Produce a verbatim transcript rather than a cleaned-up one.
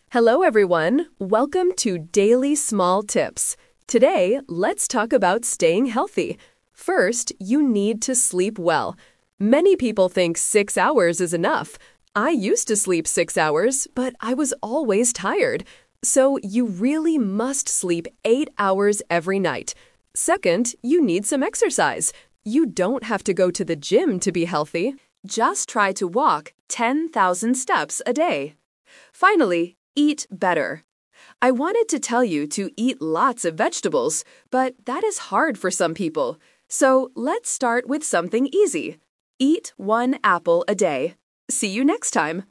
Hello, everyone. Welcome to Daily Small Tips. Today, let's talk about staying healthy. First, you need to sleep well. Many people think six hours is enough. I used to sleep six hours, but I was always tired. So you really must sleep eight hours every night. Second, you need some exercise. You don't have to go to the gym to be healthy. Just try to walk ten thousand steps a day. Finally, eat better. I wanted to tell you to eat lots of vegetables, but that is hard for some people. So let's start with something easy. Eat one apple a day. See you next time.